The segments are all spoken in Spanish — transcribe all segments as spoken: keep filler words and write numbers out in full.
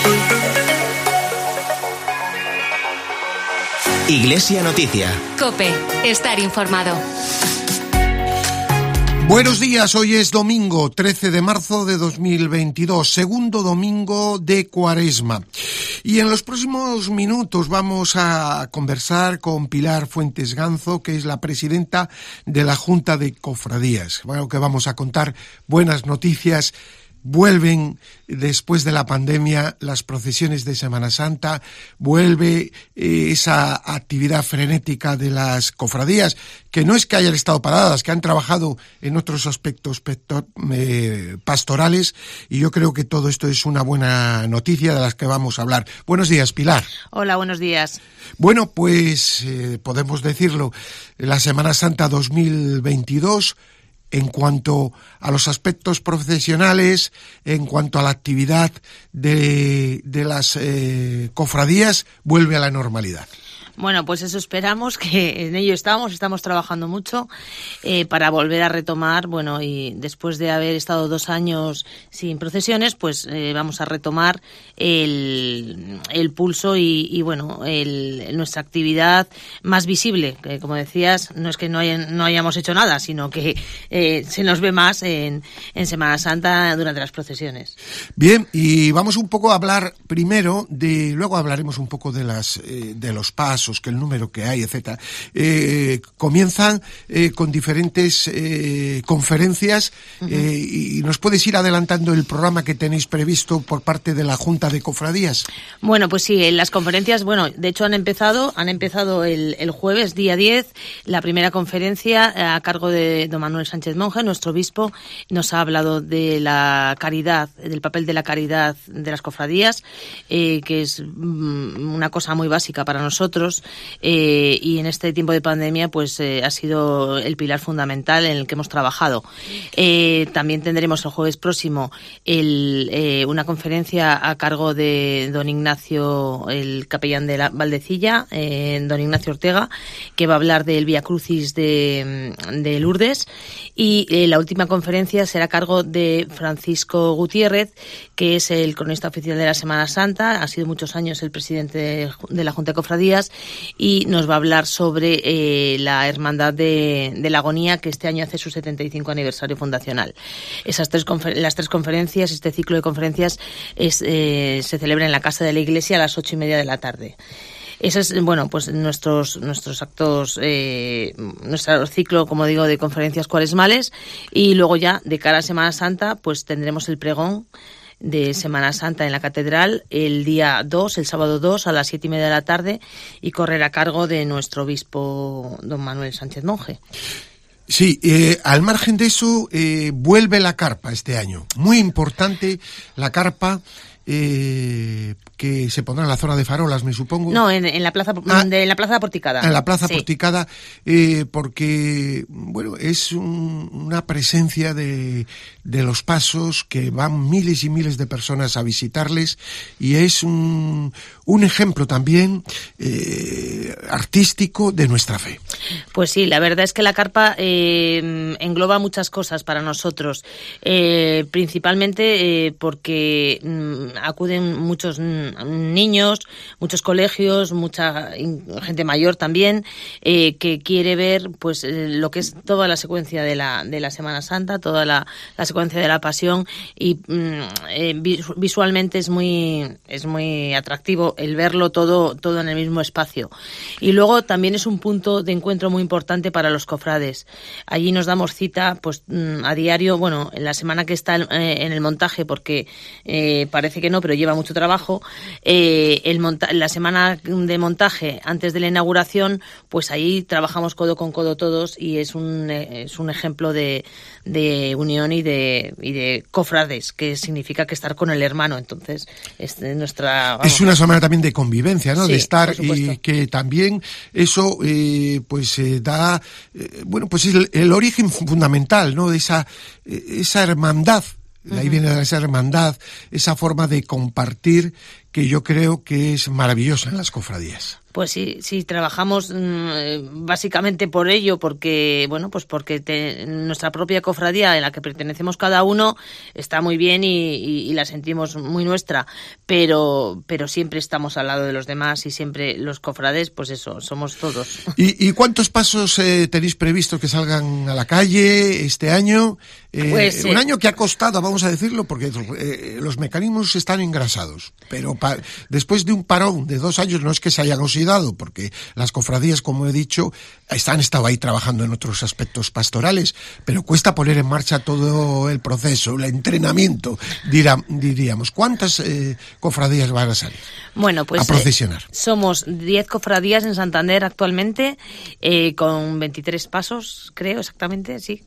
Iglesia Noticia. COPE. Estar informado. Buenos días, hoy es domingo trece de marzo de dos mil veintidós, segundo domingo de Cuaresma. Y en los próximos minutos vamos a conversar con Pilar Fuentes Ganzo, que es la presidenta de la Junta de Cofradías. Bueno, que vamos a contar buenas noticias. Vuelven, después de la pandemia, las procesiones de Semana Santa, vuelve eh, esa actividad frenética de las cofradías, que no es que hayan estado paradas, que han trabajado en otros aspectos pector, eh, pastorales, y yo creo que todo esto es una buena noticia de las que vamos a hablar. Buenos días, Pilar. Hola, buenos días. Bueno, pues eh, podemos decirlo, la Semana Santa dos mil veintidós, en cuanto a los aspectos profesionales, en cuanto a la actividad de, de las eh, cofradías, vuelve a la normalidad. Bueno, pues eso esperamos, que en ello estamos, estamos trabajando mucho eh, para volver a retomar, bueno, y después de haber estado dos años sin procesiones, pues eh, vamos a retomar el, el pulso y, y bueno, el, nuestra actividad más visible, que como decías, no es que no, hayan, no hayamos hecho nada, sino que eh, se nos ve más en, en Semana Santa durante las procesiones. Bien, y vamos un poco a hablar primero de, luego hablaremos un poco de las eh, de los pasos, que el número que hay, etcétera. Eh, comienzan eh, con diferentes eh, conferencias uh-huh. eh, y nos puedes ir adelantando el programa que tenéis previsto por parte de la Junta de Cofradías. Bueno, pues sí, las conferencias, bueno, de hecho han empezado, han empezado el, el jueves, día diez, la primera conferencia a cargo de don Manuel Sánchez Monje, nuestro obispo, nos ha hablado de la caridad, del papel de la caridad de las cofradías, eh, que es mm, una cosa muy básica para nosotros. Eh, y en este tiempo de pandemia pues eh, ha sido el pilar fundamental en el que hemos trabajado. Eh, también tendremos el jueves próximo el, eh, una conferencia a cargo de don Ignacio, el capellán de la Valdecilla, eh, don Ignacio Ortega, que va a hablar del Vía Crucis de, de Lourdes, y eh, la última conferencia será a cargo de Francisco Gutiérrez, que es el cronista oficial de la Semana Santa, ha sido muchos años el presidente de, de la Junta de Cofradías, y nos va a hablar sobre eh, la Hermandad de, de la Agonía, que este año hace su setenta y cinco aniversario fundacional. Esas tres confer- las tres conferencias, este ciclo de conferencias es, eh, se celebra en la Casa de la Iglesia a las ocho y media de la tarde. Ese es, bueno, pues nuestros nuestros actos, eh, nuestro ciclo, como digo, de conferencias cuaresmales, y luego ya, de cara a Semana Santa, pues tendremos el pregón de Semana Santa en la Catedral el día dos, el sábado dos, a las siete y media de la tarde, y correr a cargo de nuestro obispo don Manuel Sánchez Monje. Sí, eh, al margen de eso, eh, vuelve la carpa este año. Muy importante la carpa, eh, que se pondrá en la zona de Farolas, me supongo. No, en, en la plaza ah, de la plaza Porticada. En la plaza sí. Porticada, eh, porque bueno, es un, una presencia de, de los pasos, que van miles y miles de personas a visitarles, y es un, un ejemplo también eh, artístico de nuestra fe. Pues sí, la verdad es que la carpa eh, engloba muchas cosas para nosotros, eh, principalmente eh, porque mm, acuden muchos niños, muchos colegios, mucha gente mayor también, eh, que quiere ver pues eh, lo que es toda la secuencia de la de la Semana Santa, toda la, la secuencia de la Pasión, y mm, eh, visualmente es muy es muy atractivo el verlo todo todo en el mismo espacio. Y luego también es un punto de encuentro muy importante para los cofrades. Allí nos damos cita pues mm, a diario, bueno, en la semana que está eh, en el montaje, porque eh, parece que no, pero lleva mucho trabajo. Eh, el monta- la semana de montaje antes de la inauguración, pues ahí trabajamos codo con codo todos, y es un es un ejemplo de, de unión y de y de cofrades, que significa que estar con el hermano. Entonces es nuestra vamos, es una semana también de convivencia, ¿no? Sí, de estar, y que también eso eh, pues eh, da eh, bueno, pues es el, el origen fundamental, ¿no? De esa eh, esa hermandad. De ahí viene esa hermandad, esa forma de compartir que yo creo que es maravillosa en las cofradías. Pues sí, sí, trabajamos mmm, básicamente por ello, porque, bueno, pues porque te, nuestra propia cofradía en la que pertenecemos cada uno está muy bien y, y, y la sentimos muy nuestra, pero pero siempre estamos al lado de los demás y siempre los cofrades, pues eso, somos todos. ¿Y, y cuántos pasos eh, tenéis previsto que salgan a la calle este año? Eh, pues, un eh, año que ha costado, vamos a decirlo, porque eh, los mecanismos están engrasados, pero pa, después de un parón de dos años no es que se hayan oxidado, porque las cofradías, como he dicho, han estado ahí trabajando en otros aspectos pastorales, pero cuesta poner en marcha todo el proceso, el entrenamiento, dirá, diríamos. ¿Cuántas eh, cofradías van a salir? Bueno, pues a procesionar. Eh, somos diez cofradías en Santander actualmente, eh, con veintitrés pasos, creo exactamente, sí.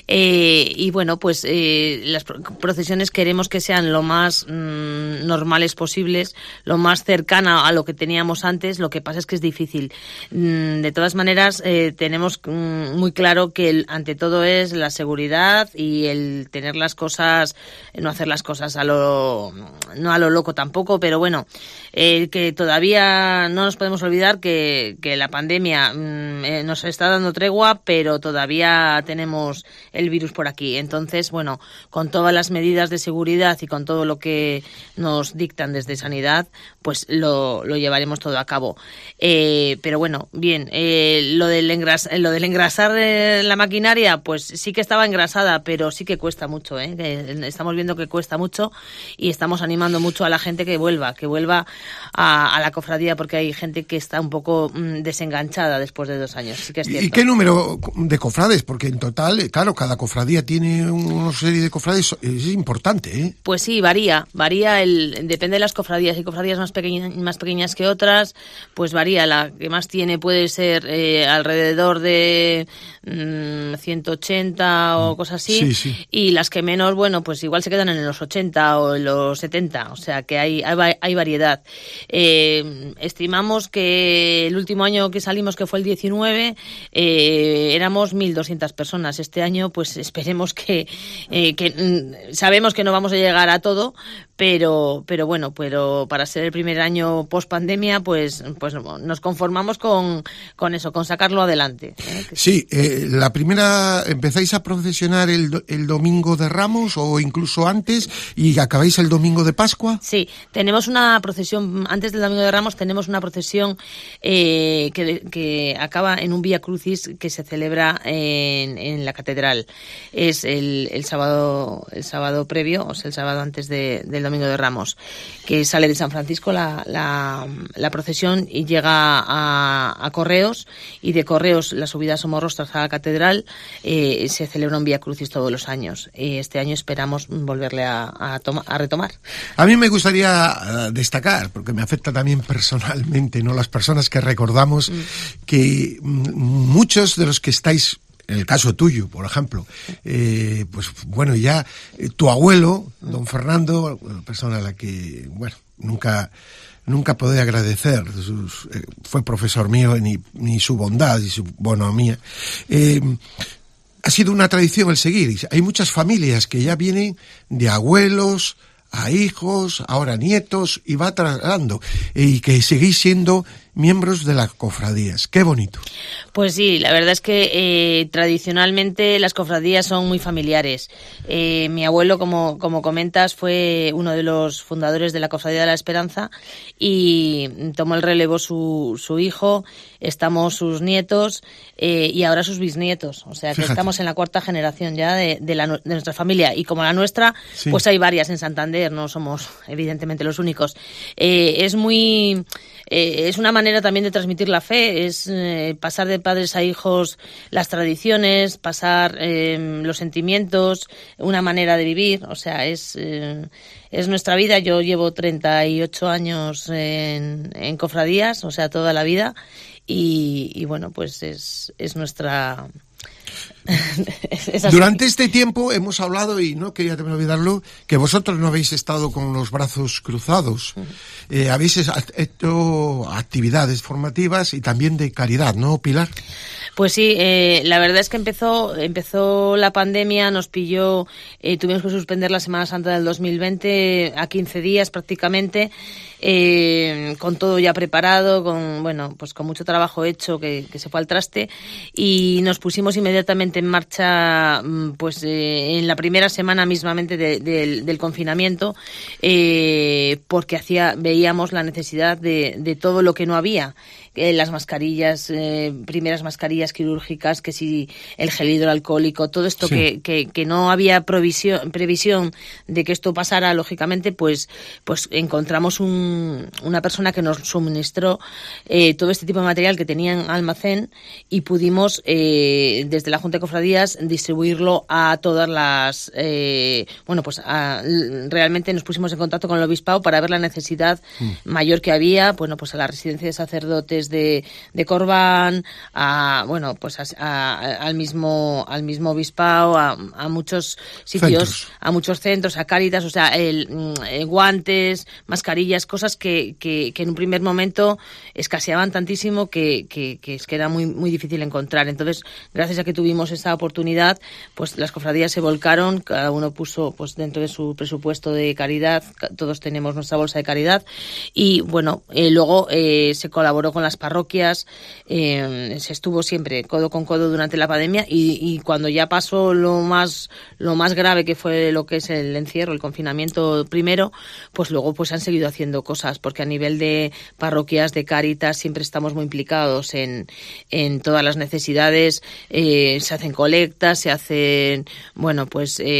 Eh, y bueno, pues eh, las procesiones queremos que sean lo más mmm, normales posibles, lo más cercana a lo que teníamos antes. Lo que pasa es que es difícil. De todas maneras, eh, tenemos muy claro que el, ante todo es la seguridad y el tener las cosas, no hacer las cosas a lo, no a lo loco tampoco, pero bueno, eh, que todavía no nos podemos olvidar que, que la pandemia eh, nos está dando tregua, pero todavía tenemos el virus por aquí. Entonces, bueno, con todas las medidas de seguridad y con todo lo que nos dictan desde Sanidad, pues lo, lo llevaremos todo a cabo. Eh, pero bueno, bien, eh, lo del engras, lo del engrasar de la maquinaria, pues sí que estaba engrasada, pero sí que cuesta mucho, ¿eh? Que estamos viendo que cuesta mucho y estamos animando mucho a la gente que vuelva, que vuelva a, a la cofradía, porque hay gente que está un poco mmm, desenganchada después de dos años. Sí que es cierto. ¿Y qué número de cofrades? Porque en total, claro, cada cofradía tiene una serie de cofrades, es importante, ¿eh? Pues sí, varía, varía, el, depende de las cofradías. Hay cofradías más pequeñas, más pequeñas que otras, pues varía. La que más tiene puede ser eh, alrededor de mmm, ciento ochenta o cosas así, sí, sí. Y las que menos, bueno, pues igual se quedan en los ochenta o en los setenta, o sea que hay, hay, hay variedad. Eh, estimamos que el último año que salimos, que fue el diecinueve, eh, éramos mil doscientas personas. Este año, pues esperemos que, eh, que mm, sabemos que no vamos a llegar a todo, pero pero bueno, pero para ser el primer año post pandemia, pues pues nos conformamos con, con eso, con sacarlo adelante, ¿eh? Sí, eh, la primera, empezáis a procesionar el, el domingo de Ramos o incluso antes y acabáis el domingo de Pascua. Sí, tenemos una procesión, antes del domingo de Ramos tenemos una procesión eh, que, que acaba en un Vía Crucis que se celebra en, en la catedral. Es el, el sábado el sábado previo, o sea, el sábado antes de, del domingo de Ramos, que sale de San Francisco la, la, la procesión y llega a, a Correos, y de Correos la subida a Somorrostras a la catedral. Eh, se celebra un Vía Crucis todos los años y este año esperamos volverle a, a, toma, a retomar. A mí me gustaría destacar, porque me afecta también personalmente, ¿no?, las personas que recordamos, mm. que muchos de los que estáis, en el caso tuyo, por ejemplo, eh, pues bueno, ya eh, tu abuelo, don Fernando, una persona a la que, bueno, nunca nunca podré agradecer, sus, eh, fue profesor mío, ni, ni su bondad y su bonomía. Eh, ha sido una tradición el seguir. Hay muchas familias que ya vienen de abuelos a hijos, ahora nietos, y va trasladando, y que seguís siendo miembros de las cofradías. ¡Qué bonito! Pues sí, la verdad es que eh, tradicionalmente las cofradías son muy familiares. Eh, mi abuelo, como, como comentas, fue uno de los fundadores de la Cofradía de la Esperanza y tomó el relevo su, su hijo, estamos sus nietos eh, y ahora sus bisnietos. O sea que Fíjate. Estamos en la cuarta generación ya de, de, la, de nuestra familia, y como la nuestra, sí. Pues hay varias en Santander, no somos evidentemente los únicos. Eh, es muy... Eh, es una manera también de transmitir la fe, es eh, pasar de padres a hijos las tradiciones, pasar eh, los sentimientos, una manera de vivir, o sea, es eh, es nuestra vida. Yo llevo treinta y ocho años en, en cofradías, o sea, toda la vida, y, y bueno, pues es, es nuestra... Durante este tiempo hemos hablado, y no quería también olvidarlo, que vosotros no habéis estado con los brazos cruzados. Uh-huh. Eh, habéis hecho actividades formativas y también de caridad, ¿no, Pilar? Pues sí, eh, la verdad es que empezó empezó la pandemia, nos pilló, eh, tuvimos que suspender la Semana Santa del dos mil veinte a quince días prácticamente, eh, con todo ya preparado, con bueno, pues con mucho trabajo hecho que, que se fue al traste, y nos pusimos inmediatamente en marcha, pues eh, en la primera semana mismamente de, de, del confinamiento, eh, porque hacía veíamos la necesidad de, de todo lo que no había. Eh, las mascarillas, eh, primeras mascarillas quirúrgicas, que si el gel hidroalcohólico, todo esto sí. que, que, que no había provisión, previsión de que esto pasara, lógicamente, pues, pues encontramos un, una persona que nos suministró eh, todo este tipo de material que tenía en almacén, y pudimos, eh, desde la Junta de Cofradías, distribuirlo a todas las, eh, bueno, pues a, realmente nos pusimos en contacto con el obispado para ver la necesidad mm. mayor que había, bueno, pues a la residencia de sacerdotes de, de Corbán, a bueno pues a, a, al mismo al mismo obispado, a, a muchos sitios, centros. a muchos centros, a Cáritas, o sea, el, el, guantes, mascarillas, cosas que, que, que en un primer momento escaseaban tantísimo que, que, que es que era muy muy difícil encontrar. Entonces, gracias a que tuvimos esa oportunidad, pues las cofradías se volcaron, cada uno puso pues dentro de su presupuesto de caridad, todos tenemos nuestra bolsa de caridad, y bueno, eh, luego eh, se colaboró con las parroquias, eh, se estuvo siempre codo con codo durante la pandemia, y, y cuando ya pasó lo más lo más grave, que fue lo que es el encierro, el confinamiento primero, pues luego pues han seguido haciendo cosas, porque a nivel de parroquias, de Cáritas, siempre estamos muy implicados en, en todas las necesidades, eh, se hacen colectas, se hacen, bueno, pues eh,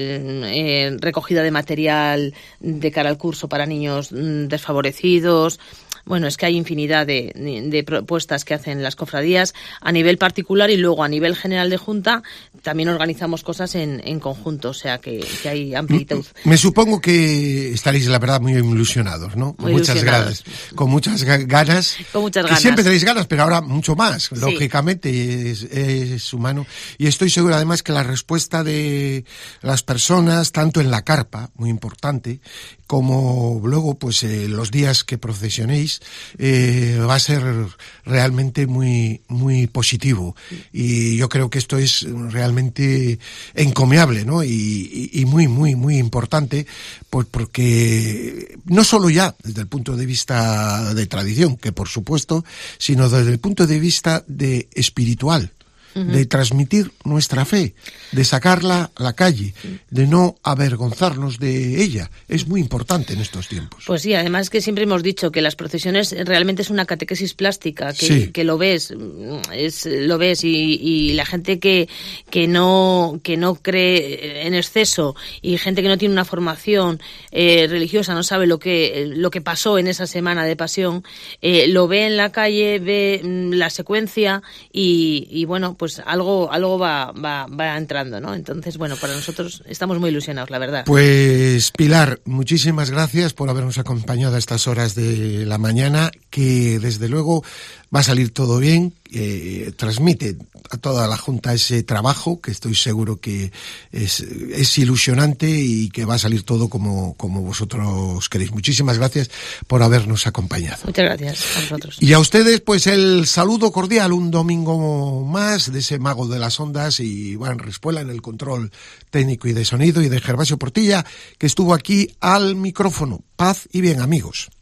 eh, recogida de material de cara al curso para niños desfavorecidos. Bueno, es que hay infinidad de, de propuestas que hacen las cofradías a nivel particular, y luego a nivel general de Junta también organizamos cosas en, en conjunto, o sea que, que hay amplitud. Me supongo que estaréis, la verdad, muy ilusionados, ¿no? Con muy muchas ganas. Con muchas ganas. Con muchas que ganas. Siempre tenéis ganas, pero ahora mucho más, sí. Lógicamente, es, es humano. Y estoy seguro, además, que la respuesta de las personas, tanto en la carpa, muy importante, como luego, pues, eh, los días que procesionéis, eh, va a ser realmente muy, muy positivo. Y yo creo que esto es realmente encomiable, ¿no? Y, y, y muy, muy, muy importante, pues porque no solo ya desde el punto de vista de tradición, que por supuesto, sino desde el punto de vista de espiritual. Uh-huh. De transmitir nuestra fe, de sacarla a la calle, de no avergonzarnos de ella. Es muy importante en estos tiempos. Pues sí, además que siempre hemos dicho que las procesiones realmente es una catequesis plástica, que, sí. que lo ves, es lo ves y, y la gente que que no que no cree en exceso, y gente que no tiene una formación eh, religiosa, no sabe lo que lo que pasó en esa semana de pasión, eh, lo ve en la calle, ve mm, la secuencia y, y bueno, pues algo algo va, va, va entrando, ¿no? Entonces, bueno, para nosotros estamos muy ilusionados, la verdad. Pues, Pilar, muchísimas gracias por habernos acompañado a estas horas de la mañana, que desde luego va a salir todo bien. Eh, transmite a toda la Junta ese trabajo, que estoy seguro que es, es ilusionante y que va a salir todo como, como vosotros queréis. Muchísimas gracias por habernos acompañado. Muchas gracias a vosotros. Y a ustedes, pues el saludo cordial, un domingo más de ese mago de las ondas, y Iván Rispuela en el control técnico y de sonido, y de Gervasio Portilla, que estuvo aquí al micrófono. Paz y bien, amigos.